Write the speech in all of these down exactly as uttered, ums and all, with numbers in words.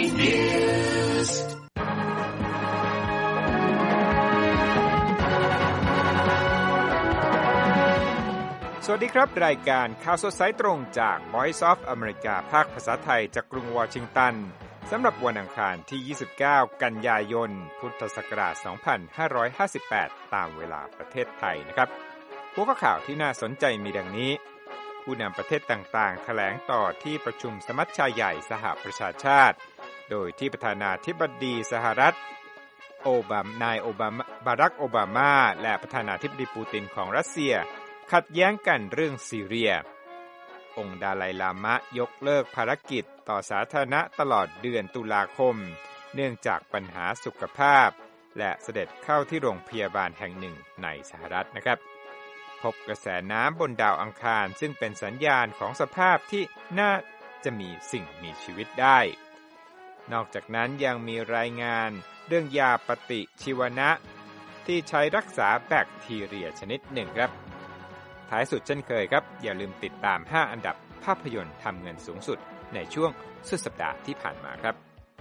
Newsสวัสดีครับรายการข่าวสดสายตรงจาก Voice of America ภาคภาษาไทยจากกรุงวอชิงตันสำหรับวันอังคารที่ยี่สิบเก้ากันยายนพุทธศักราชสองพันห้าร้อยห้าสิบแปดตามเวลาประเทศไทยนะครับหัวข้อข่าวที่น่าสนใจมีดังนี้ผู้นำประเทศต่างๆแถลงต่อที่ประชุมสมัชชาใหญ่สหประชาชาติโดยที่ประธานาธิบดีสหรัฐโอบามานายโอบามาบารักโอบามาและประธานาธิบดีปูตินของรัสเซียขัดแย้งกันเรื่องซีเรียองค์ดาไลลามะยกเลิกภารกิจต่อสาธารณะตลอดเดือนตุลาคมเนื่องจากปัญหาสุขภาพและเสด็จเข้าที่โรงพยาบาลแห่งหนึ่งในสหรัฐนะครับพบกระแสน้ำบนดาวอังคารซึ่งเป็นสัญญาณของสภาพที่น่าจะมีสิ่งมีชีวิตได้นอกจากนั้นยังมีรายงานเรื่องยาปฏิชีวนะที่ใช้รักษาแบคทีเรียชนิดหนึ่งครับท้ายสุดเช่นเคยครับอย่าลืมติดตามห้าอันดับภาพยนตร์ทำเงินสูงสุดในช่วงสุดสัปดาห์ที่ผ่านมาครับ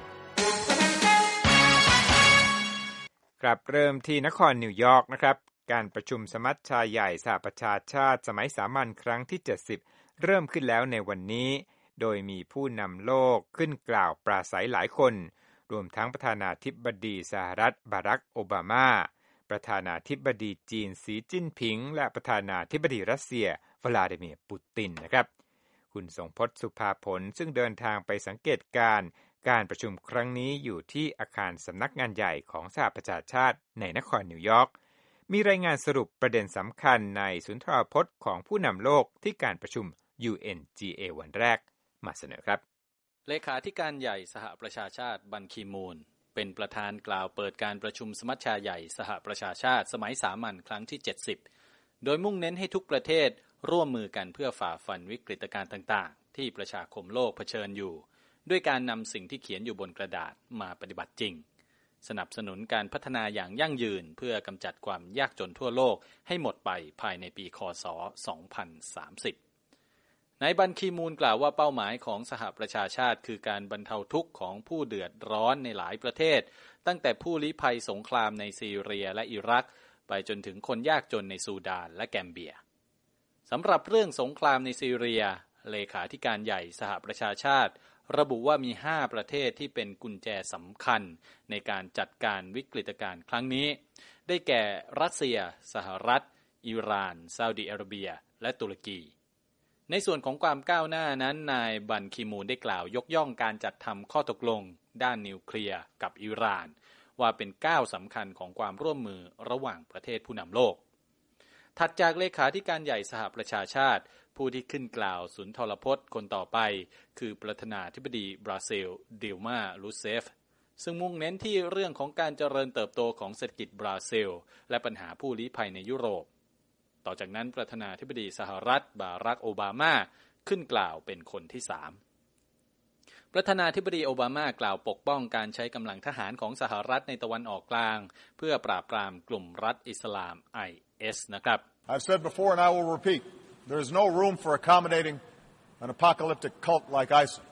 ครับเริ่มที่นครนิวยอร์กนะครับการประชุมสมัชชาใหญ่สหประชาชาติสมัยสามัญครั้งที่เจ็ดสิบเริ่มขึ้นแล้วในวันนี้โดยมีผู้นำโลกขึ้นกล่าวปราศรัยหลายคนรวมทั้งประธานาธิบดีสหรัฐบารักโอบามาประธานาธิบดีจีนสีจิ้นผิงและประธานาธิบดีรัสเซียวลาดิเมียร์ปูตินนะครับคุณสงพจน์สุภาผลซึ่งเดินทางไปสังเกตการณ์การประชุมครั้งนี้อยู่ที่อาคารสำนักงานใหญ่ของสหประชาชาติในนครนิวยอร์กมีรายงานสรุปประเด็นสำคัญในสุนทรพจน์ของผู้นำโลกที่การประชุม ยู เอ็น จี เอ วันแรกมาเสนอครับเลขาธิการใหญ่สหประชาชาติบันคีมูนเป็นประธานกล่าวเปิดการประชุมสมัชชาใหญ่สหประชาชาติสมัยสามัญครั้งที่เจ็ดสิบโดยมุ่งเน้นให้ทุกประเทศร่วมมือกันเพื่อฝ่าฟันวิกฤตการณ์ต่างๆที่ประชาคมโลกเผชิญอยู่ด้วยการนำสิ่งที่เขียนอยู่บนกระดาษมาปฏิบัติจริงสนับสนุนการพัฒนาอย่างยั่งยืนเพื่อกำจัดความยากจนทั่วโลกให้หมดไปภายในปีค.ศ. สองพันสามสิบนายบันคีมูนกล่าวว่าเป้าหมายของสหประชาชาติคือการบรรเทาทุกข์ของผู้เดือดร้อนในหลายประเทศตั้งแต่ผู้ลี้ภัยสงครามในซีเรียและอิรักไปจนถึงคนยากจนในซูดานและแกมเบียสำหรับเรื่องสงครามในซีเรียเลขาธิการใหญ่สหประชาชาติระบุว่ามีห้าประเทศที่เป็นกุญแจสำคัญในการจัดการวิกฤตการณ์ครั้งนี้ได้แก่รัสเซียสหรัฐอิหร่านซาอุดิอาระเบียและตุรกีในส่วนของความก้าวหน้านั้นนายบันคีมูนได้กล่าวยกย่องการจัดทำข้อตกลงด้านนิวเคลียร์กับอิหร่านว่าเป็นก้าวสำคัญของความร่วมมือระหว่างประเทศผู้นำโลกถัดจากเลขาธิการใหญ่สหประชาชาติผู้ที่ขึ้นกล่าวสุนทรพจน์คนต่อไปคือประธานาธิบดีบราซิลดิลมารูเซฟซึ่งมุ่งเน้นที่เรื่องของการเจริญเติบโตของเศรษฐกิจบราซิลและปัญหาผู้ลี้ภัยในยุโรปต่อจากนั้นประธานาธิบดีสหรัฐบารักโอบามาขึ้นกล่าวเป็นคนที่สามประธานาธิบดีโอบามากล่าวปกป้องการใช้กำลังทหารของสหรัฐในตะวันออกกลางเพื่อปราบปรามกลุ่มรัฐอิสลาม ไอ เอส นะครับ I've said before and I will repeat there is no room for accommodating an apocalyptic cult like ISIL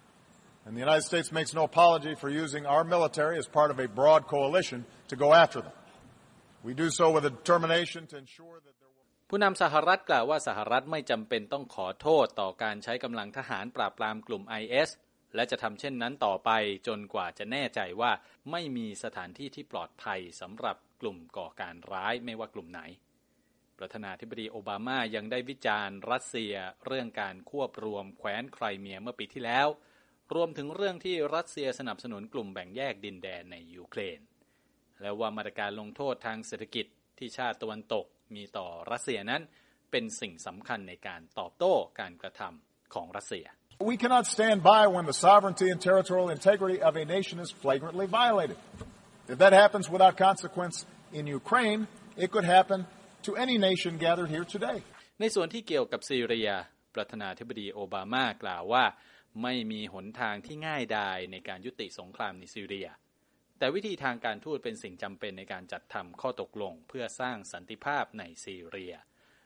and the United States makes no apology for using our military as part of a broad coalition to go after them we do so with a determination to ensure that ผู้นำสหรัฐกล่าวว่าสหรัฐไม่จำเป็นต้องขอโทษต่อการใช้กำลังทหารปราบปรามกลุ่ม ไอ เอส และจะทำเช่นนั้นต่อไปจนกว่าจะแน่ใจว่าไม่มีสถานที่ที่ปลอดภัยสำหรับกลุ่มก่อการร้ายไม่ว่ากลุ่มไหนประธานาธิบดีโอบามายังได้วิจารณ์รัสเซียเรื่องการควบรวมแคว้นไครเมียเมื่อปีที่แล้วรวมถึงเรื่องที่รัสเซียสนับสนุนกลุ่มแบ่งแยกดินแดนในยูเครนและว่ามาตรการลงโทษทางเศรษฐกิจที่ชาติตะวันตกมีต่อรัสเซียนั้นเป็นสิ่งสำคัญในการตอบโต้การกระทำของรัสเซีย We cannot stand by when the sovereignty and territorial integrity of a nation is flagrantly violated. If that happens without consequence in Ukraine, it could happen to any nation gathered here today. ในส่วนที่เกี่ยวกับซีเรียประธานาธิบดีโอบามากล่าวว่าไม่มีหนทางที่ง่ายดายในการยุติสงครามในซีเรียแต่วิธีทางการทูตเป็นสิ่งจำเป็นในการจัดทำข้อตกลงเพื่อสร้างสันติภาพในซีเรีย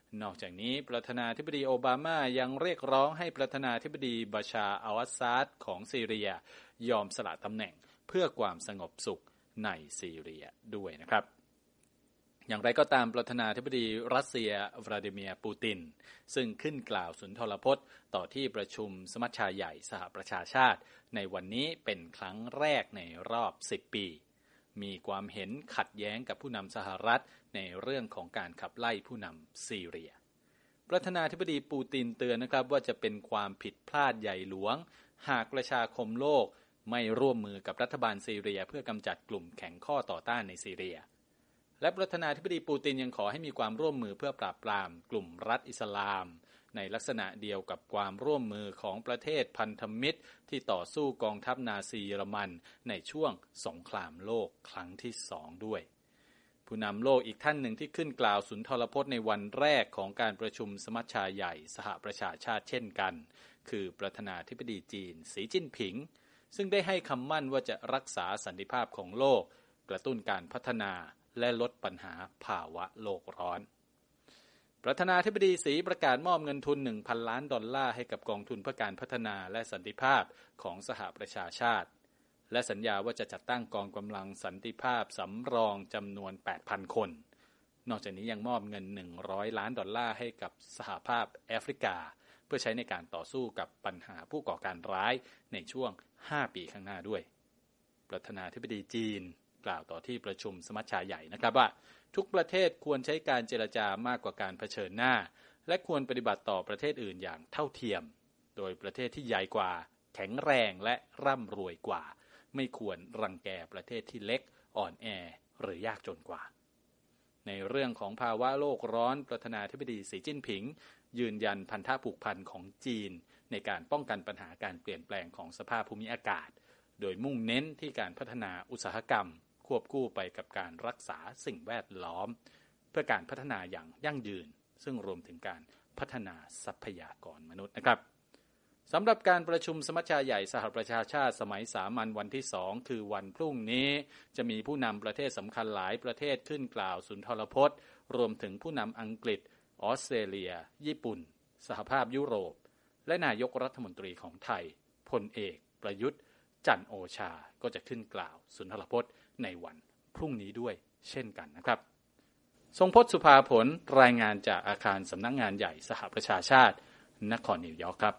นอกจากนี้ประธานาธิบดีโอบามายังเรียกร้องให้ประธานาธิบดีบาชาร์อัลอาซาดของซีเรียยอมสละตำแหน่งเพื่อความสงบสุขในซีเรียด้วยนะครับอย่างไรก็ตามประธานาธิบดีรัสเซียวลาดิเมียร์ปูตินซึ่งขึ้นกล่าวสุนทรพจน์ต่อที่ประชุมสมัชชาใหญ่สหประชาชาติในวันนี้เป็นครั้งแรกในรอบสิบปีมีความเห็นขัดแย้งกับผู้นำสหรัฐในเรื่องของการขับไล่ผู้นำซีเรียประธานาธิบดีปูตินเตือนนะครับว่าจะเป็นความผิดพลาดใหญ่หลวงหากประชาคมโลกไม่ร่วมมือกับรัฐบาลซีเรียเพื่อกำจัดกลุ่มแข็งข้อต่อต้านในซีเรียและประธานาธิบดีปูตินยังขอให้มีความร่วมมือเพื่อปราบปรามกลุ่มรัฐอิสลามในลักษณะเดียวกับความร่วมมือของประเทศพันธมิตรที่ต่อสู้กองทัพนาซีเยอรมันในช่วงสงครามโลกครั้งที่สองด้วยผู้นำโลกอีกท่านหนึ่งที่ขึ้นกล่าวสุนทรพจน์ในวันแรกของการประชุมสมัชชาใหญ่สหประชาชาติเช่นกันคือประธานาธิบดีจีนสีจิ้นผิงซึ่งได้ให้คำมั่นว่าจะรักษาสันติภาพของโลกกระตุ้นการพัฒนาและลดปัญหาภาวะโลกร้อนประธานาธิบดีสีประกาศมอบเงินทุน หนึ่งพัน ล้านดอลลาร์ให้กับกองทุนเพื่อการพัฒนาและสันติภาพของสหประชาชาติและสัญญาว่าจะจัดตั้งกองกำลังสันติภาพสำรองจำนวน แปดพัน คนนอกจากนี้ยังมอบเงินหนึ่งร้อยล้านดอลลาร์ให้กับสหภาพแอฟริกาเพื่อใช้ในการต่อสู้กับปัญหาผู้ก่อการร้ายในช่วงห้าปีข้างหน้าด้วยประธานาธิบดีจีนกล่าวต่อที่ประชุมสมัชชาใหญ่นะครับว่าทุกประเทศควรใช้การเจรจามากกว่าการเผชิญหน้าและควรปฏิบัติต่อประเทศอื่นอย่างเท่าเทียมโดยประเทศที่ใหญ่กว่าแข็งแรงและร่ำรวยกว่าไม่ควรรังแกประเทศที่เล็กอ่อนแอหรือยากจนกว่าในเรื่องของภาวะโลกร้อนประธานาธิบดีสีจิ้นผิงยืนยันพันธะผูกพันของจีนในการป้องกันปัญหาการเปลี่ยนแปลงของสภาพภูมิอากาศโดยมุ่งเน้นที่การพัฒนาอุตสาหกรรมควบคู่ไปกับการรักษาสิ่งแวดล้อมเพื่อการพัฒนาอย่างยั่งยืนซึ่งรวมถึงการพัฒนาทรัพยากรมนุษย์นะครับสำหรับการประชุมสมัชชาใหญ่สหประชาชาติสมัยสามัญวันที่สองคือวันพรุ่งนี้จะมีผู้นำประเทศสำคัญหลายประเทศขึ้นกล่าวสุนทรพจน์รวมถึงผู้นำอังกฤษออสเตรเลียญี่ปุ่นสหภาพยุโรปและนายกรัฐมนตรีของไทยพลเอกประยุทธ์จันทร์โอชาก็จะขึ้นกล่าวสุนทรพจน์ในวันพรุ่งนี้ด้วยเช่นกันนะครับทรงพจน์สุภาผลรายงานจากอาคารสำนักงานใหญ่สหประชาชาตินครนิวยอร์กครับ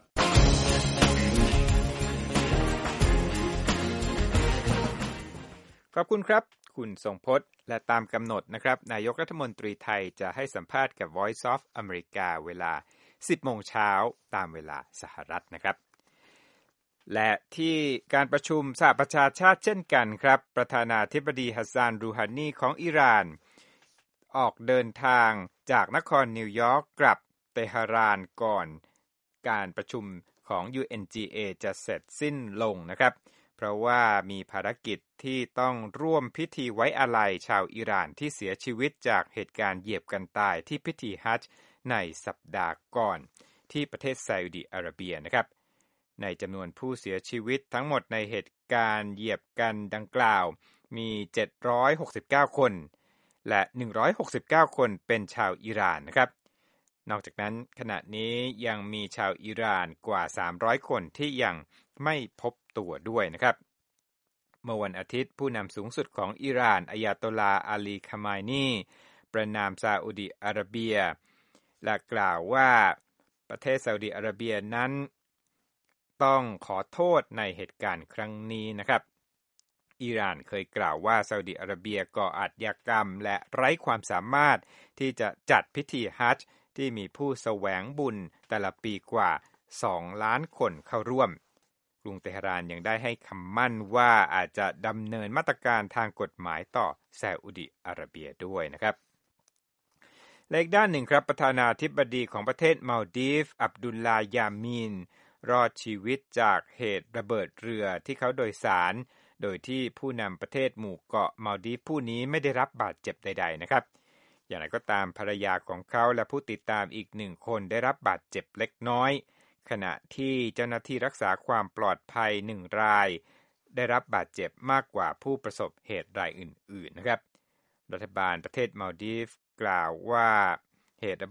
ขอบคุณครับคุณทรงพจน์และตามกำหนดนะครับนายกรัฐมนตรีไทยจะให้สัมภาษณ์กับ Voice of America เวลา สิบโมงเช้าตามเวลาสหรัฐนะครับและที่การประชุมสหประชาชาติเช่นกันครับประธานาธิบดีฮัสซานรูฮานีของอิหร่านออกเดินทางจากนครนิวยอร์กกลับเตหะรานก่อนการประชุมของ ยู เอ็น จี เอ จะเสร็จสิ้นลงนะครับเพราะว่ามีภารกิจที่ต้องร่วมพิธีไว้อาลัยชาวอิหร่านที่เสียชีวิตจากเหตุการณ์เหยียบกันตายที่พิธีฮัจญ์ในสัปดาห์ก่อนที่ประเทศซาอุดิอาระเบียนะครับในจำนวนผู้เสียชีวิตทั้งหมดในเหตุการณ์เหยียบกันดังกล่าวมีเจ็ดร้อยหกสิบเก้าคนและหนึ่งร้อยหกสิบเก้าคนเป็นชาวอิหร่านนะครับนอกจากนั้นขณะนี้ยังมีชาวอิหร่านกว่าสามร้อยคนที่ยังไม่พบตัวด้วยนะครับเมื่อวันอาทิตย์ผู้นำสูงสุดของอิหร่านอายาโตลาอาลีคาไมนีประณามซาอุดิอาระเบียและกล่าวว่าประเทศซาอุดิอาระเบียนั้นต้องขอโทษในเหตุการณ์ครั้งนี้นะครับอิหร่านเคยกล่าวว่าซาอุดิอาระเบียก่ออาชญากรรมและไร้ความสามารถที่จะจัดพิธีฮัจญ์ที่มีผู้แสวงบุญแต่ละปีกว่าสองล้านคนเข้าร่วมกรุงเตหะรานยังได้ให้คำมั่นว่าอาจจะดำเนินมาตรการทางกฎหมายต่อซาอุดิอาระเบียด้วยนะครับและอีกด้านหนึ่งครับประธานาธิบดีของประเทศมัลดีฟอับดุลลายามีนรอดชีวิตจากเหตุระเบิดเรือที่เขาโดยสารโดยที่ผู้นำประเทศหมู่เกาะมัลดีฟผู้นี้ไม่ได้รับบาดเจ็บใดๆนะครับอย่างไรก็ตามภรรยาของเขาและผู้ติดตามอีกหนึ่งคนได้รับบาดเจ็บเล็กน้อยขณะที่เจ้าหน้าที่รักษาความปลอดภัยหนึ่งรายได้รับบาดเจ็บมากกว่าผู้ประสบเหตุรายอื่นๆนะครับรัฐบาลประเทศมัลดีฟกล่าวว่าเหตุระเบิด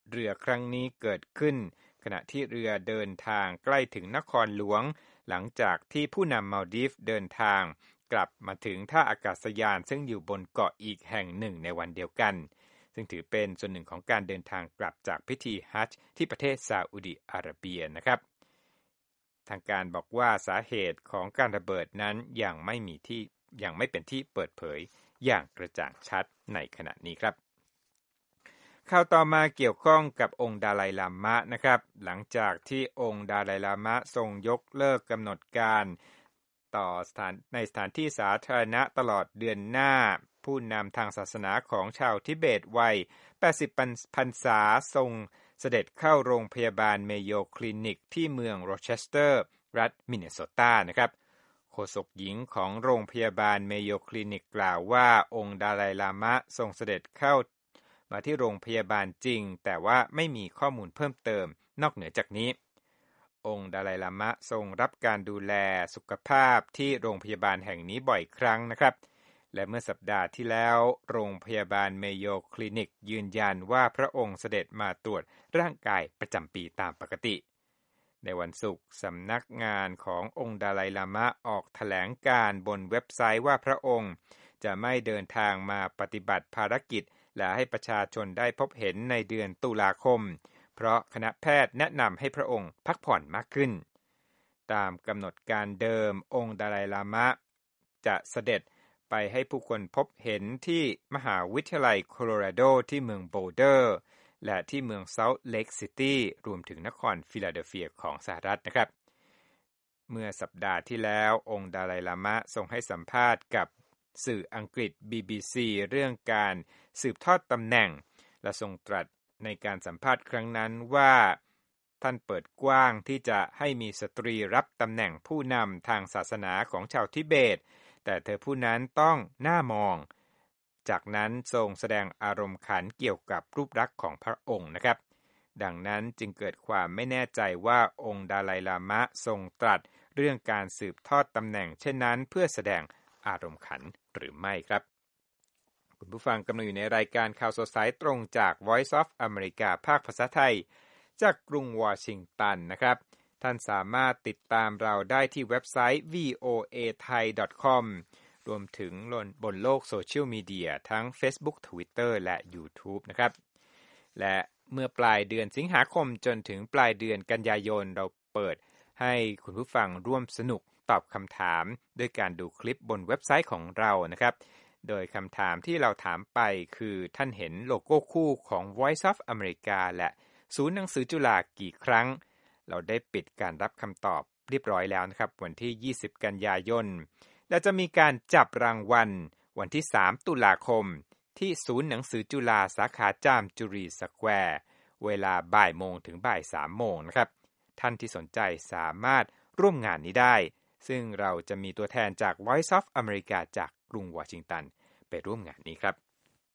เรือครั้งนี้เกิดขึ้นขณะที่เรือเดินทางใกล้ถึงนครหลวงหลังจากที่ผู้นำมัลดีฟเดินทางกลับมาถึงท่าอากาศยานซึ่งอยู่บนเกาะอีกแห่งหนึ่งในวันเดียวกันซึ่งถือเป็นส่วนหนึ่งของการเดินทางกลับจากพิธีฮัจญ์ที่ประเทศซาอุดิอาระเบียนะครับทางการบอกว่าสาเหตุของการระเบิดนั้นยังไม่มีที่ยังไม่เป็นที่เปิดเผยอย่างกระจ่างชัดในขณะนี้ครับข่าวต่อมาเกี่ยวข้องกับองค์ดาไลลามะนะครับหลังจากที่องค์ดาไลลามะทรงยกเลิกกำหนดการต่อสถานในสถานที่สาธารณะตลอดเดือนหน้าผู้นำทางศาสนาของชาวทิเบตวัยแปดสิบพรรษาทรงเสด็จเข้าโรงพยาบาลเมโยคลินิกที่เมืองโรเชสเตอร์รัฐมินนิโซตานะครับโฆษกหญิงของโรงพยาบาลเมโยคลินิกกล่าวว่าองค์ดาไลลามะทรงเสด็จเข้ามาที่โรงพยาบาลจริงแต่ว่าไม่มีข้อมูลเพิ่มเติมนอกเหนือจากนี้องค์ดาไลลามะทรงรับการดูแลสุขภาพที่โรงพยาบาลแห่งนี้บ่อยครั้งนะครับและเมื่อสัปดาห์ที่แล้วโรงพยาบาลเมโยคลินิกยืนยันว่าพระองค์เสด็จมาตรวจร่างกายประจำปีตามปกติในวันศุกร์สำนักงานขององค์ดาไลลามะออกแถลงการบนเว็บไซต์ว่าพระองค์จะไม่เดินทางมาปฏิบัติภารกิจและให้ประชาชนได้พบเห็นในเดือนตุลาคมเพราะคณะแพทย์แนะนำให้พระองค์พักผ่อนมากขึ้นตามกำหนดการเดิมองค์ดาไลลามะจะเสด็จไปให้ผู้คนพบเห็นที่มหาวิทยาลัยโคโลราโดที่เมืองโบลเดอร์และที่เมืองเซาท์เลคซิตี้รวมถึงนครฟิลาเดลเฟียของสหรัฐนะครับเมื่อสัปดาห์ที่แล้วองค์ดาไลลามะทรงให้สัมภาษณ์กับสื่ออังกฤษ บี บี ซี เรื่องการสืบทอดตำแหน่งและทรงตรัสในการสัมภาษณ์ครั้งนั้นว่าท่านเปิดกว้างที่จะให้มีสตรีรับตำแหน่งผู้นำทางศาสนาของชาวทิเบตแต่เธอผู้นั้นต้องน่ามองจากนั้นทรงแสดงอารมณ์ขันเกี่ยวกับรูปลักษณ์ของพระองค์นะครับดังนั้นจึงเกิดความไม่แน่ใจว่าองค์ดาไลลามะทรงตรัสเรื่องการสืบทอดตำแหน่งเช่นนั้นเพื่อแสดงอารมณ์ขันหรือไม่ครับคุณผู้ฟังกำลังอยู่ในรายการข่าวสดสายตรงจาก Voice of America ภาคภาษาไทยจากกรุงวอชิงตันนะครับท่านสามารถติดตามเราได้ที่เว็บไซต์ วี โอ เอ ไทย ดอท คอม รวมถึงบนโลกโซเชียลมีเดียทั้ง Facebook Twitter และ YouTube นะครับและเมื่อปลายเดือนสิงหาคมจนถึงปลายเดือนกันยายนเราเปิดให้คุณผู้ฟังร่วมสนุกตอบคำถามด้วยการดูคลิปบนเว็บไซต์ของเรานะครับโดยคำถามที่เราถามไปคือท่านเห็นโลโก้คู่ของ Voice of America และศูนย์หนังสือจุฬากี่ครั้งเราได้ปิดการรับคำตอบเรียบร้อยแล้วนะครับวันที่ยี่สิบกันยายนและจะมีการจับรางวัลวันที่สามตุลาคมที่ศูนย์หนังสือจุฬาสาขาจามจุรีสแควร์เวลาบ่ายโมงถึงบ่ายสามโมงนะครับท่านที่สนใจสามารถร่วมงานนี้ได้ซึ่งเราจะมีตัวแทนจาก Voice of America จากกรุงวอชิงตันไปร่วมงานนี้ครับ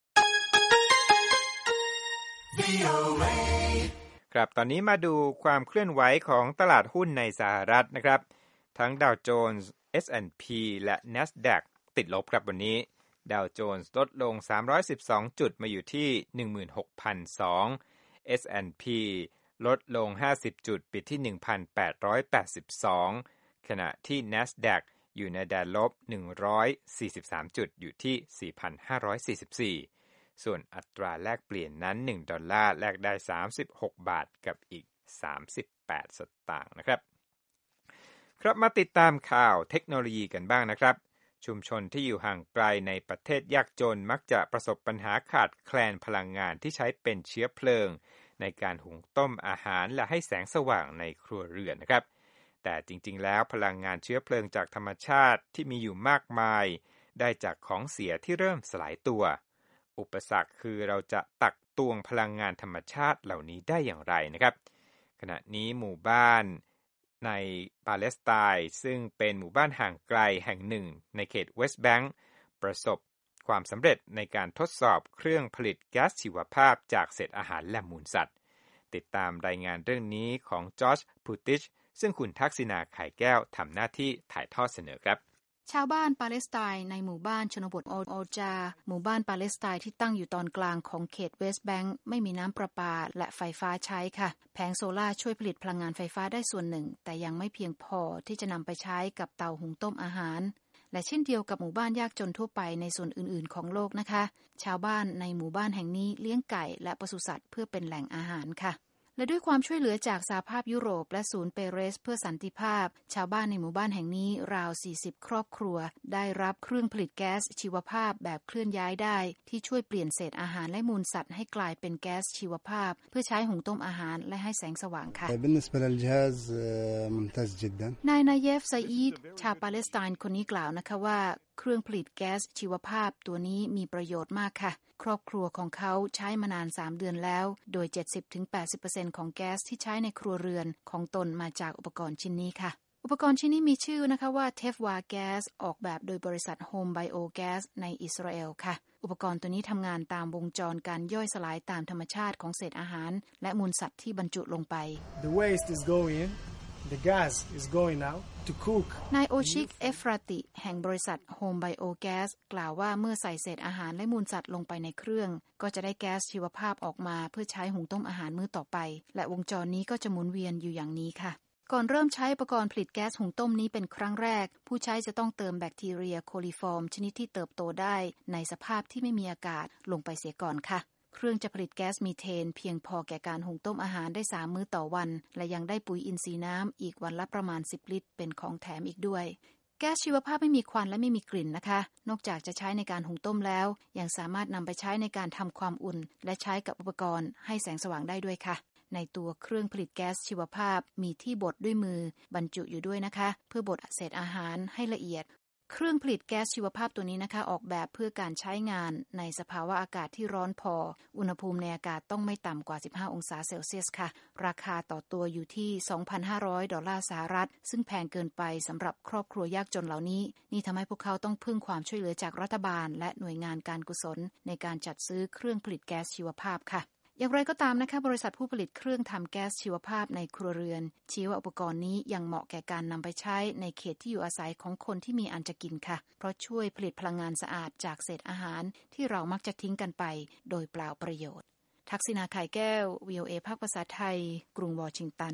ครับตอนนี้มาดูความเคลื่อนไหวของตลาดหุ้นในสหรัฐนะครับทั้งดาวโจนส์ เอส แอนด์ พี และ NASDAQ ติดลบครับวันนี้ดาวโจนส์ลดลงสามร้อยสิบสองจุดมาอยู่ที่ หนึ่งหมื่นหกพันสอง เอส แอนด์ พี ลดลงห้าสิบจุดปิดที่ หนึ่งพันแปดร้อยแปดสิบสองขณะที่ NASDAQ อยู่ในแดนลบหนึ่งร้อยสี่สิบสามจุดอยู่ที่ สี่พันห้าร้อยสี่สิบสี่ส่วนอัตราแลกเปลี่ยนนั้นหนึ่งดอลลาร์แลกได้สามสิบหกบาทกับอีกสามสิบแปดสตางค์นะครับครับมาติดตามข่าวเทคโนโลยีกันบ้างนะครับชุมชนที่อยู่ห่างไกลในประเทศยากจนมักจะประสบปัญหาขาดแคลนพลังงานที่ใช้เป็นเชื้อเพลิงในการหุงต้มอาหารและให้แสงสว่างในครัวเรือนนะครับแต่จริงๆแล้วพลังงานเชื้อเพลิงจากธรรมชาติที่มีอยู่มากมายได้จากของเสียที่เริ่มสลายตัวอุปสรรคคือเราจะตักตวงพลังงานธรรมชาติเหล่านี้ได้อย่างไรนะครับขณะนี้หมู่บ้านในปาเลสไตน์ซึ่งเป็นหมู่บ้านห่างไกลแห่งหนึ่งในเขตเวสต์แบงก์ประสบความสำเร็จในการทดสอบเครื่องผลิตก๊าซชีวภาพจากเศษอาหารและมูลสัตว์ติดตามรายงานเรื่องนี้ของจอร์จพูติชซึ่งคุณทักษิณาไข่แก้วทำหน้าที่ถ่ายทอดเสนอครับชาวบ้านปาเลสไตน์ในหมู่บ้านชนบทโอโอจาหมู่บ้านปาเลสไตน์ที่ตั้งอยู่ตอนกลางของเขตเวสต์แบงค์ไม่มีน้ำประปาและไฟฟ้าใช้ค่ะแผงโซล่าช่วยผลิตพลังงานไฟฟ้าได้ส่วนหนึ่งแต่ยังไม่เพียงพอที่จะนำไปใช้กับเตาหุงต้มอาหารและเช่นเดียวกับหมู่บ้านยากจนทั่วไปในส่วนอื่นๆของโลกนะคะชาวบ้านในหมู่บ้านแห่งนี้เลี้ยงไก่และปศุสัตว์เพื่อเป็นแหล่งอาหารค่ะและด้วยความช่วยเหลือจากสหภาพยุโรปและศูนย์เปเรสเพื่อสันติภาพชาวบ้านในหมู่บ้านแห่งนี้ราวสี่สิบครอบครัวได้รับเครื่องผลิตแก๊สชีวภาพแบบเคลื่อนย้ายได้ที่ช่วยเปลี่ยนเศษอาหารและมูลสัตว์ให้กลายเป็นแก๊สชีวภาพเพื่อใช้หุงต้มอาหารและให้แสงสว่างค่ะนายนาเยฟไซอีดชาวปาเลสไตน์คนนี้กล่าวนะคะว่าเครื่องผลิตแก๊สชีวภาพตัวนี้มีประโยชน์มากค่ะครอบครัวของเขาใช้มานานสามเดือนแล้วโดย เจ็ดสิบถึงแปดสิบเปอร์เซ็นต์ ของแก๊สที่ใช้ในครัวเรือนของตนมาจากอุปกรณ์ชิ้นนี้ค่ะอุปกรณ์ชิ้นนี้มีชื่อนะคะว่า Tefwa Gas ออกแบบโดยบริษัท Home Biogas ในอิสราเอลค่ะอุปกรณ์ตัวนี้ทำงานตามวงจรการย่อยสลายตามธรรมชาติของเศษอาหารและมูลสัตว์ที่บรรจุลงไป The waste is going The gas is going now to cook นายโอชิกเอฟราติแห่งบริษัท Home Biogas กล่าวว่าเมื่อใส่เศษอาหารและมูลสัตว์ลงไปในเครื่องก็จะได้แก๊สชีวภาพออกมาเพื่อใช้หุงต้มอาหารมื้อต่อไปและวงจรนี้ก็จะหมุนเวียนอยู่อย่างนี้ค่ะก่อนเริ่มใช้อุปกรณ์ผลิตแก๊สหุงต้มนี้เป็นครั้งแรกผู้ใช้จะต้องเติมแบคทีเรียโคลิฟอร์มชนิดที่เติบโตได้ในสภาพที่ไม่มีอากาศลงไปเสียก่อนค่ะเครื่องจะผลิตแก๊สมีเทนเพียงพอแก่การหุงต้มอาหารได้สามมื้อต่อวันและยังได้ปุ๋ยอินทรีย์น้ำอีกวันละประมาณสิบลิตรเป็นของแถมอีกด้วยแก๊สชีวภาพไม่มีควันและไม่มีกลิ่นนะคะนอกจากจะใช้ในการหุงต้มแล้วยังสามารถนำไปใช้ในการทำความอุ่นและใช้กับอุปกรณ์ให้แสงสว่างได้ด้วยค่ะในตัวเครื่องผลิตแก๊สชีวภาพมีที่บดด้วยมือบรรจุอยู่ด้วยนะคะเพื่อบดเศษอาหารให้ละเอียดเครื่องผลิตแก๊สชีวภาพตัวนี้นะคะออกแบบเพื่อการใช้งานในสภาวะอากาศที่ร้อนพออุณหภูมิในอากาศต้องไม่ต่ำกว่าสิบห้าองศาเซลเซียสค่ะราคาต่อตัวอยู่ที่ สองพันห้าร้อย ดอลลาร์สหรัฐซึ่งแพงเกินไปสำหรับครอบครัวยากจนเหล่านี้นี่ทำให้พวกเขาต้องพึ่งความช่วยเหลือจากรัฐบาลและหน่วยงานการกุศลในการจัดซื้อเครื่องผลิตแก๊สชีวภาพค่ะอย่างไรก็ตามนะคะบริษัทผู้ผลิตเครื่องทำแก๊สชีวภาพในครัวเรือนชี้ว่าอุปกรณ์นี้ยังเหมาะแก่การนำไปใช้ในเขตที่อยู่อาศัยของคนที่มีอันจะกินค่ะเพราะช่วยผลิตพลังงานสะอาดจากเศษอาหารที่เรามักจะทิ้งกันไปโดยเปล่าประโยชน์ทักษิณาไข่แก้ว วี โอ เอ ภาคภาษาไทยกรุงวอชิงตัน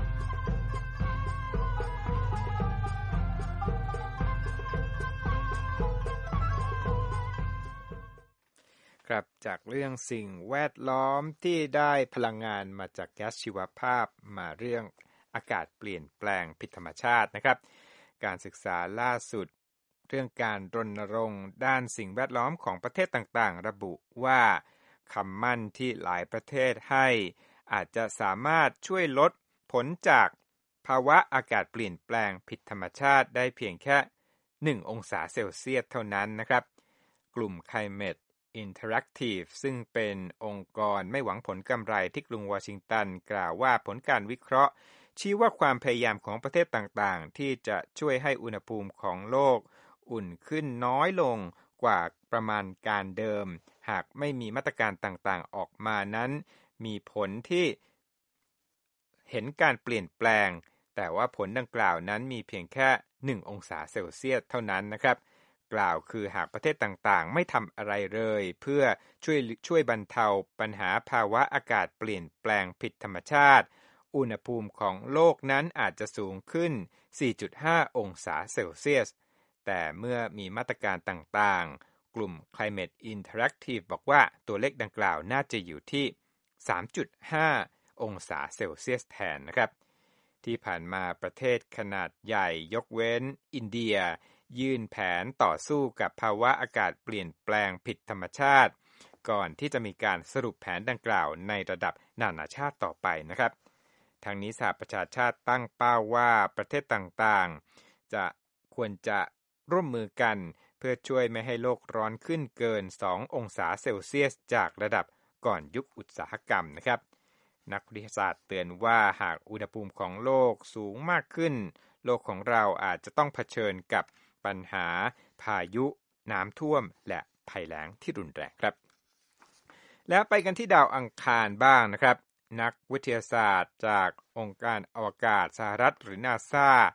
ครับจากเรื่องสิ่งแวดล้อมที่ได้พลังงานมาจากแก๊สชีวภาพมาเรื่องอากาศเปลี่ยนแปลงผิดธรรมชาตินะครับการศึกษาล่าสุดเรื่องการรณรงค์ด้านสิ่งแวดล้อมของประเทศต่างๆระบุว่าคำมั่นที่หลายประเทศให้อาจจะสามารถช่วยลดผลจากภาวะอากาศเปลี่ยนแปลงผิดธรรมชาติได้เพียงแค่หนึ่งองศาเซลเซียสเท่านั้นนะครับกลุ่ม Climate Interactive ซึ่งเป็นองค์กรไม่หวังผลกำไรที่กรุงวอชิงตันกล่าวว่าผลการวิเคราะห์ชี้ว่าความพยายามของประเทศต่างๆที่จะช่วยให้อุณหภูมิของโลกอุ่นขึ้นน้อยลงกว่าประมาณการเดิมหากไม่มีมาตรการต่างๆออกมานั้นมีผลที่เห็นการเปลี่ยนแปลงแต่ว่าผลดังกล่าวนั้นมีเพียงแค่หนึ่งองศาเซลเซียสเท่านั้นนะครับกล่าวคือหากประเทศต่างๆไม่ทำอะไรเลยเพื่อช่วยช่วยบรรเทาปัญหาภาวะอากาศเปลี่ยนแปลงผิดธรรมชาติอุณหภูมิของโลกนั้นอาจจะสูงขึ้น สี่จุดห้า องศาเซลเซียสแต่เมื่อมีมาตรการต่างๆกลุ่ม Climate Interactive บอกว่าตัวเลขดังกล่าวน่าจะอยู่ที่ สามจุดห้า องศาเซลเซียสแทนนะครับที่ผ่านมาประเทศขนาดใหญ่ยกเว้นอินเดียยื่นแผนต่อสู้กับภาวะอากาศเปลี่ยนแปลงผิดธรรมชาติก่อนที่จะมีการสรุปแผนดังกล่าวในระดับนานาชาติต่อไปนะครับทางนี้สหประชาชาติตั้งเป้าว่าประเทศต่างๆจะควรจะร่วมมือกันเพื่อช่วยไม่ให้โลกร้อนขึ้นเกินสององศาเซลเซียสจากระดับก่อนยุคอุตสาหกรรมนะครับนักวิทยาศาสตร์เตือนว่าหากอุณหภูมิของโลกสูงมากขึ้นโลกของเราอาจจะต้องเผชิญกับปัญหาพายุน้ำท่วมและภัยแล้งที่รุนแรงครับแล้วไปกันที่ดาวอังคารบ้างนะครับนักวิทยาศาสตร์จากองค์การอวกาศสหรัฐหรือ NASA พ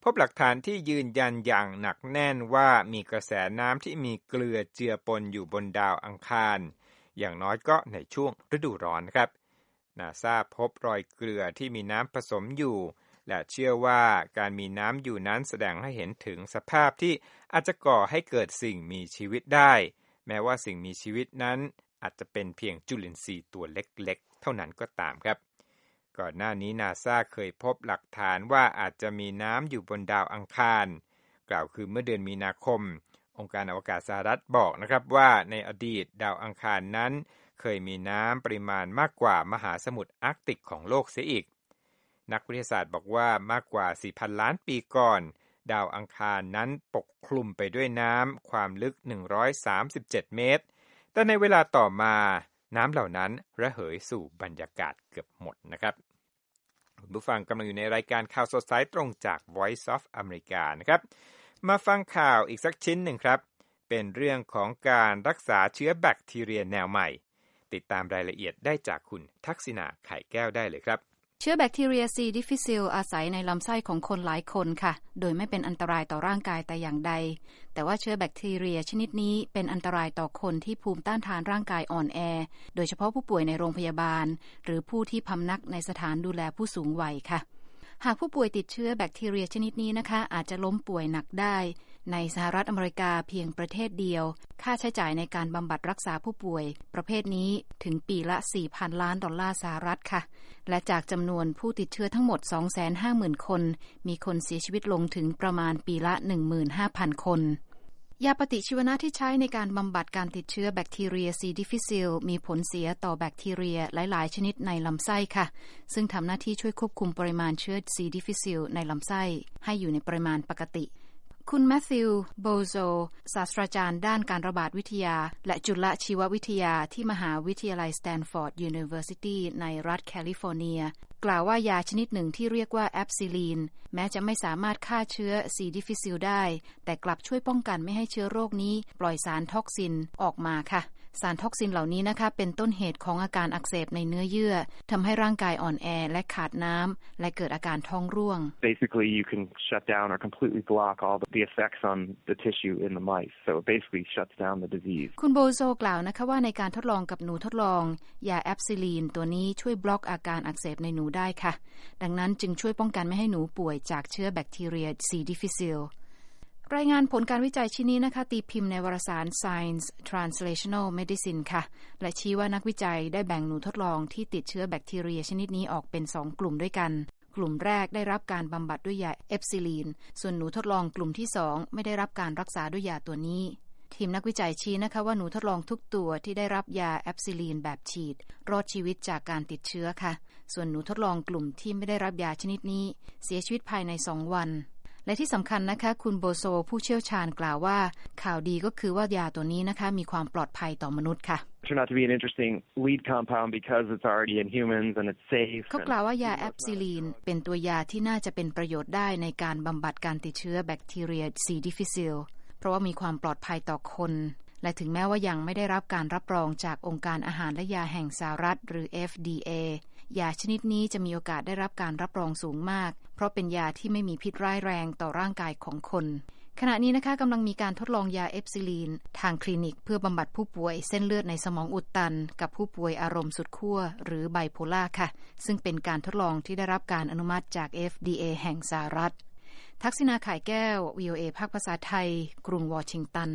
บหลักฐานที่ยืนยันอย่างหนักแน่นว่ามีกระแสน้ำที่มีเกลือเจือปนอยู่บนดาวอังคารอย่างน้อยก็ในช่วงฤดูร้อนครับนาซาพบรอยเกลือที่มีน้ำผสมอยู่และเชื่อว่าการมีน้ำอยู่นั้นแสดงให้เห็นถึงสภาพที่อาจจะก่อให้เกิดสิ่งมีชีวิตได้แม้ว่าสิ่งมีชีวิตนั้นอาจจะเป็นเพียงจุลินทรีย์ตัวเล็กๆเท่านั้นก็ตามครับก่อนหน้านี้นาซาเคยพบหลักฐานว่าอาจจะมีน้ำอยู่บนดาวอังคารกล่าวคือเมื่อเดือนมีนาคมองค์การอวกาศสหรัฐบอกนะครับว่าในอดีตดาวอังคารนั้นเคยมีน้ำปริมาณมากกว่ามหาสมุทรอาร์กติกของโลกเสียอีกนักวิทยาศาสตร์บอกว่ามากกว่า สี่พัน ล้านปีก่อนดาวอังคารนั้นปกคลุมไปด้วยน้ำความลึกหนึ่งร้อยสามสิบเจ็ดเมตรแต่ในเวลาต่อมาน้ำเหล่านั้นระเหยสู่บรรยากาศเกือบหมดนะครับคุณผู้ฟังกำลังอยู่ในรายการข่าวสดสายตรงจาก Voice of America นะครับมาฟังข่าวอีกสักชิ้นหนึ่งครับเป็นเรื่องของการรักษาเชื้อแบคทีเรียแนวใหม่ติดตามรายละเอียดได้จากคุณทักษิณาไข่แก้วได้เลยครับเชื้อแบคทีเรีย C. difficile อาศัยในลำไส้ของคนหลายคนค่ะโดยไม่เป็นอันตรายต่อร่างกายแต่อย่างใดแต่ว่าเชื้อแบคทีเรียชนิดนี้เป็นอันตรายต่อคนที่ภูมิต้านทานร่างกายอ่อนแอโดยเฉพาะผู้ป่วยในโรงพยาบาลหรือผู้ที่พำนักในสถานดูแลผู้สูงวัยค่ะหากผู้ป่วยติดเชื้อแบคทีเรียชนิดนี้นะคะอาจจะล้มป่วยหนักได้ในสหรัฐอเมริกาเพียงประเทศเดียวค่าใช้จ่ายในการบำบัดรักษาผู้ป่วยประเภทนี้ถึงปีละ สี่พัน ล้านดอลลาร์สหรัฐค่ะและจากจำนวนผู้ติดเชื้อทั้งหมด สองแสนห้าหมื่น คนมีคนเสียชีวิตลงถึงประมาณปีละ หนึ่งหมื่นห้าพัน คนยาปฏิชีวนะที่ใช้ในการบำบัดการติดเชื้อแบคทีเรีย C. difficile มีผลเสียต่อแบคทีเรียหลายๆชนิดในลำไส้ค่ะซึ่งทำหน้าที่ช่วยควบคุมปริมาณเชื้อ C. difficile ในลำไส้ให้อยู่ในปริมาณปกติคุณแมทธิว โบโซศาสตราจารย์ด้านการระบาดวิทยาและจุลชีววิทยาที่มหาวิทยาลัยสแตนฟอร์ด University ในรัฐแคลิฟอร์เนียกล่าวว่ายาชนิดหนึ่งที่เรียกว่าแอปซิลีนแม้จะไม่สามารถฆ่าเชื้อ C. difficile ได้แต่กลับช่วยป้องกันไม่ให้เชื้อโรคนี้ปล่อยสารท็อกซินออกมาค่ะสารท็อกซินเหล่านี้นะคะเป็นต้นเหตุของอาการอักเสบในเนื้อเยื่อทำให้ร่างกายอ่อนแอและขาดน้ำและเกิดอาการท้องร่วง Basically you can shut down or completely block all the effects on the tissue in the mice so it basically shuts down the disease คุณโบโซกล่าวนะคะว่าในการทดลองกับหนูทดลองยาแอปซิลีนตัวนี้ช่วยบล็อกอาการอักเสบในหนูได้ค่ะดังนั้นจึงช่วยป้องกันไม่ให้หนูป่วยจากเชื้อแบคทีเรีย C. difficileรายงานผลการวิจัยชิ้นนี้นะคะตีพิมพ์ในวารสาร Science Translational Medicine ค่ะและชี้ว่านักวิจัยได้แบ่งหนูทดลองที่ติดเชื้อแบคทีเรียชนิดนี้ออกเป็นสองกลุ่มด้วยกันกลุ่มแรกได้รับการบำบัดด้วยยาเอปซิลีนส่วนหนูทดลองกลุ่มที่สองไม่ได้รับการรักษาด้วยยาตัวนี้ทีมนักวิจัยชี้นะคะว่าหนูทดลองทุกตัวที่ได้รับยาแอปซิลีนแบบฉีดรอดชีวิตจากการติดเชื้อค่ะส่วนหนูทดลองกลุ่มที่ไม่ได้รับยาชนิดนี้เสียชีวิตภายในสองวันและที่สำคัญนะคะคุณโบโซผู้เชี่ยวชาญกล่าวว่าข่าวดีก็คือว่ายาตัวนี้นะคะมีความปลอดภัยต่อมนุษย์ค่ะ turned out to be an interesting lead compound because it's already in humans and it's safe เขากล่าวว่ายาแอปซิลีนเป็นตัวยาที่น่าจะเป็นประโยชน์ได้ในการบำบัดการติดเชื้อแบคทีเรีย C. difficile เพราะว่ามีความปลอดภัยต่อคนและถึงแม้ว่ายังไม่ได้รับการรับรองจากองค์การอาหารและยาแห่งสหรัฐหรือ เอฟ ดี เอ ยาชนิดนี้จะมีโอกาสได้รับการรับรองสูงมากเพราะเป็นยาที่ไม่มีพิษร้ายแรงต่อร่างกายของคนขณะนี้นะคะกำลังมีการทดลองยาเอปซิลีนทางคลินิกเพื่อบำบัดผู้ป่วยเส้นเลือดในสมองอุดตันกับผู้ป่วยอารมณ์สุดขั้วหรือไบโพล่าค่ะซึ่งเป็นการทดลองที่ได้รับการอนุมัติจาก เอฟ ดี เอ แห่งสหรัฐทักษิณาข่ายแก้ว วี โอ เอ ภาคภาษาไทยกรุงวอชิงตัน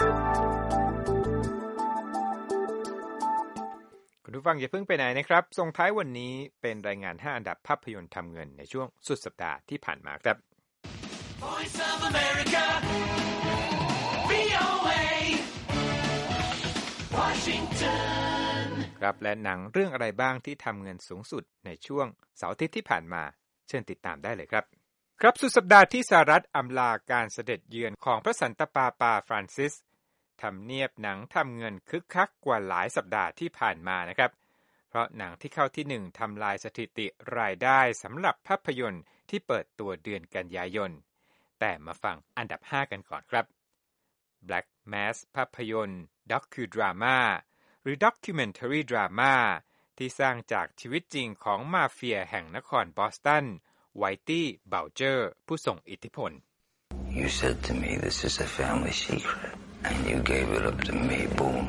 คุณผู้ฟังอย่าเพิ่งไปไหนนะครับส่งท้ายวันนี้เป็นรายงานห้าอันดับภาพยนตร์ทำเงินในช่วงสุดสัปดาห์ที่ผ่านมาครับ Voice of America วี โอ เอ Washington ครับและหนังเรื่องอะไรบ้างที่ทำเงินสูงสุดในช่วงเสาร์อาทิตย์ที่ผ่านมาเชิญติดตามได้เลยครับครับสุดสัปดาห์ที่สหรัฐอำลาการเสด็จเยือนของพระสันตะปาปาฟรานซิสทำเนียบหนังทำเงินคึกคักกว่าหลายสัปดาห์ที่ผ่านมานะครับเพราะหนังที่เข้าที่หนึ่งทำลายสถิติรายได้สำหรับภาพยนตร์ที่เปิดตัวเดือนกันยายนแต่มาฟังอันดับห้ากันก่อนครับ Black Mass ภาพยนตร์ด็อกคิวดราม่าหรือ Documentary Drama ที่สร้างจากชีวิตจริงของมาเฟียแห่งนครบอสตันไวตี้เบลเจอร์ผู้ทรงอิทธิพล You said to me this is a family secret and you gave it up to me, boom.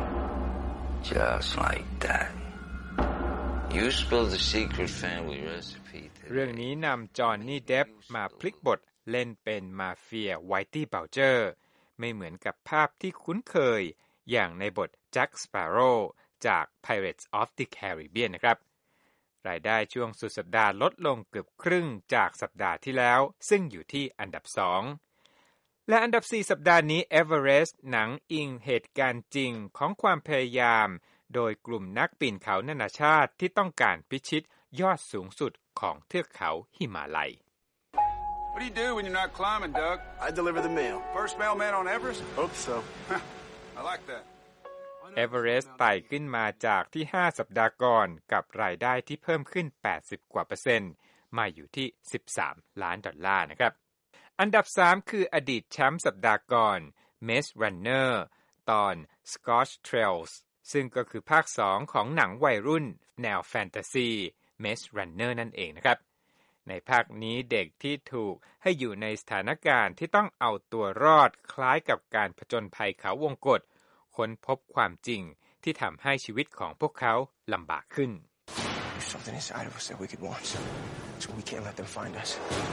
Just like that. You spilled the secret family recipe. เรื่องนี้นำจอห์นนี่เดปมาพลิกบทเล่นเป็นมาเฟียไวตี้เบลเจอร์ไม่เหมือนกับภาพที่คุ้นเคยอย่างในบทแจ็คสเปโร่จาก Pirates of the Caribbean นะครับรายได้ช่วงสุดสัปดาห์ลดลงเกือบครึ่งจากสัปดาห์ที่แล้วซึ่งอยู่ที่อันดับสองและอันดับสี่สัปดาห์นี้ Everest หนังอิงเหตุการณ์จริงของความพยายามโดยกลุ่มนักปีนเขานานาชาติที่ต้องการพิชิตยอดสูงสุดของเทือกเขาหิมาลัย What do you do when you're not climbing, Doug? I deliver the mail. First mailman on Everest? Hope so. I like that. Everest ไต่ขึ้นมาจากที่ห้าสัปดาห์ก่อนกับรายได้ที่เพิ่มขึ้นแปดสิบกว่าเปอร์เซ็นต์มาอยู่ที่สิบสามล้านดอลลาร์นะครับอันดับสามคืออดีตแชมป์สัปดาห์ก่อน Maze Runner ตอน Scotch Trails ซึ่งก็คือภาคสองของหนังวัยรุ่นแนวแฟนตาซี Maze Runner นั่นเองนะครับในภาคนี้เด็กที่ถูกให้อยู่ในสถานการณ์ที่ต้องเอาตัวรอดคล้ายกับการผจญภัยเขาวงกตค้นพบความจริงที่ทำให้ชีวิตของพวกเขาลำบากขึ้น There's something inside of us that we could want, so we can't let them find us.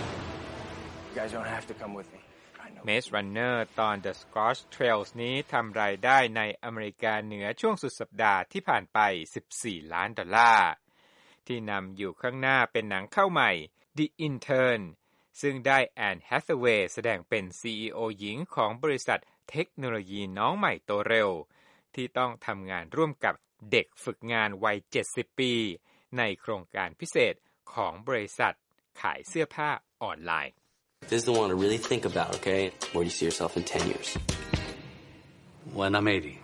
You guys don't have to come with me. Maze Runner ตอน The Scotch Trails นี้ทำรายได้ในอเมริกาเหนือช่วงสุดสัปดาห์ที่ผ่านไปสิบสี่ล้านดอลลาร์ที่นำอยู่ข้างหน้าเป็นหนังเข้าใหม่ The Intern ซึ่งได้แอนแฮทเวย์แสดงเป็น ซี อี โอ หญิงของบริษัทเทคโนโลยีน้องใหม่โตเร็วที่ต้องทำงานร่วมกับเด็กฝึกงานวัยเจ็ดสิบปีในโครงการพิเศษของบริษัทขายเสื้อผ้าออนไลน์ This is the one to really think about, okay? Where do you see yourself in ten years? When I'm eighty.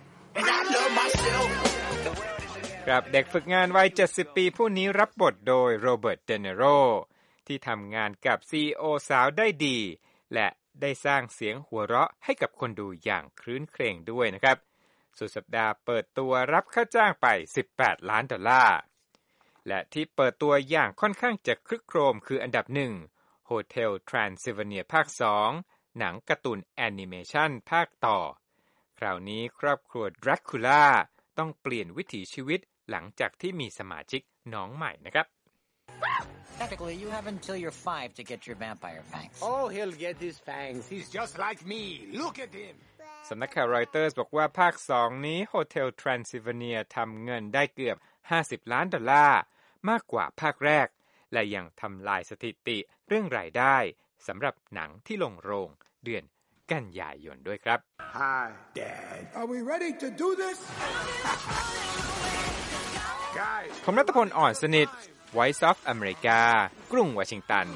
ครับเด็กฝึกงานวัยเจ็ดสิบปีผู้นี้รับบทโดยโรเบิร์ตเดเนโรที่ทำงานกับ ซี อี โอ สาวได้ดีและได้สร้างเสียงหัวเราะให้กับคนดูอย่างครื้นเครงด้วยนะครับสุดสัปดาห์เปิดตัวรับค่าจ้างไปสิบแปดล้านดอลลาร์และที่เปิดตัวอย่างค่อนข้างจะครึกโครมคืออันดับหนึ่ง Hotel Transylvania ภาคสองหนังการ์ตูนแอนิเมชันภาคต่อคราวนี้ครอบครัวดราคูล่าต้องเปลี่ยนวิถีชีวิตหลังจากที่มีสมาชิกน้องใหม่นะครับ Technically, you have until you're five to get your vampire fangs. Oh, he'll get his fangs. He's just like me. Look at him. สำนักข่าวรอยเตอร์สบอกว่าภาคสองนี้ Hotel Transylvania ทำเงินได้เกือบห้าสิบล้านดอลลาร์มากกว่าภาคแรกและยังทำลายสถิติเรื่องรายได้สำหรับหนังที่ลงโรงเดือนกันยายนด้วยครับ Hi, Dad. Are we ready to do this? Guys. ผมณัฐพลอ่อนสนิท Voice of America กรุงวอชิงตัน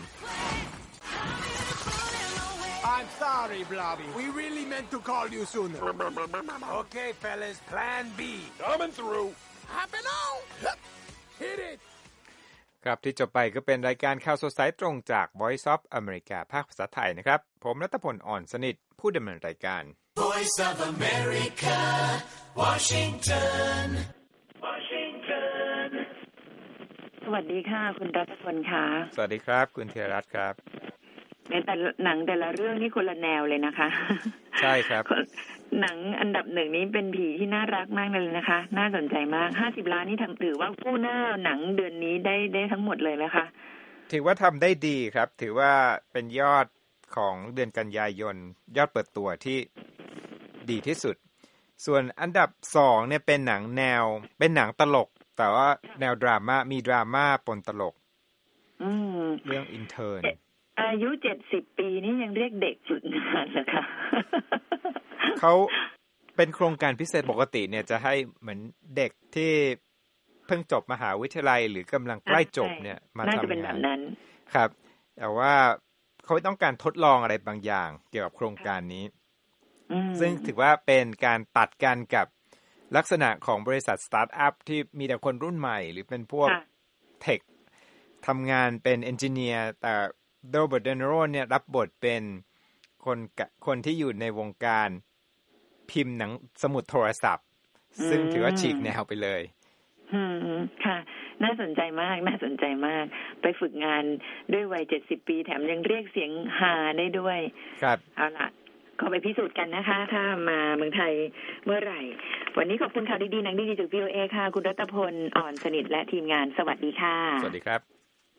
I'm sorry, Blobby. We really meant to call you sooner. Okay, fellas, plan B. Coming through. Happen on. Hit it. ครับที่จบไปก็เป็นรายการข่าวสดสายตรงจาก Voice of America ภาคภาษาไทยนะครับผมณัฐพลอ่อนสนิทผู้ดำเนินรายการ Voice of America Washington Washington สวัสดีค่ะคุณรัตพลค่ะสวัสดีครับคุณธีรรัตน์ครับในแต่หนังแต่ละเรื่องนี่คนละแนวเลยนะคะใช่ครับหนังอันดับหนึ่งนี้เป็นผีที่น่ารักมากเลยนะคะน่าสนใจมากห้าสิบล้านนี่ทำถือว่ากู้หน้าหนังเดือนนี้ได้ได้ทั้งหมดเลยนะคะถือว่าทำได้ดีครับถือว่าเป็นยอดของเดือนกันยายนยอดเปิดตัวที่ดีที่สุดส่วนอันดับสองเนี่ยเป็นหนังแนวเป็นหนังตลกแต่ว่าแนวดราม่ามีดราม่าปนตลกเรื่อง Intern อายุเจ็ดสิบปีนี่ยังเรียกเด็กฝึกงานเหรอคะเขาเป็นโครงการพิเศษปกติเนี่ยจะให้เหมือนเด็กที่เพิ่งจบมหาวิทยาลัยหรือกำลังใกล้จบเนี่ยมาทำงานครับแต่ว่าเขาต้องการทดลองอะไรบางอย่างเกี่ยวกับโครงการนี้ซึ่งถือว่าเป็นการตัดกันกับลักษณะของบริษัทสตาร์ทอัพที่มีแต่คนรุ่นใหม่หรือเป็นพวกเทคทำงานเป็นเอนจิเนียร์แต่โรเบิร์ต เดเนโรเนี่ยรับบทเป็นคนคนที่อยู่ในวงการพิมพ์หนังสมุดโทรศัพท์ซึ่งถือว่าฉีกแนวไปเลยอืมค่ะน่าสนใจมากน่าสนใจมากไปฝึกงานด้วยวัยเจ็ดสิบปีแถมยังเรียกเสียงฮาได้ด้วยครับเอาล่ะก็ไปพิสูจน์กันนะคะถ้ามาเมืองไทยเมื่อไหร่วันนี้ขอบคุณข่าวดีๆหนังดีๆจาก วี โอ เอ ค่ะคุณรัตพลอ่อนสนิทและทีมงานสวัสดีค่ะสวัสดีครับ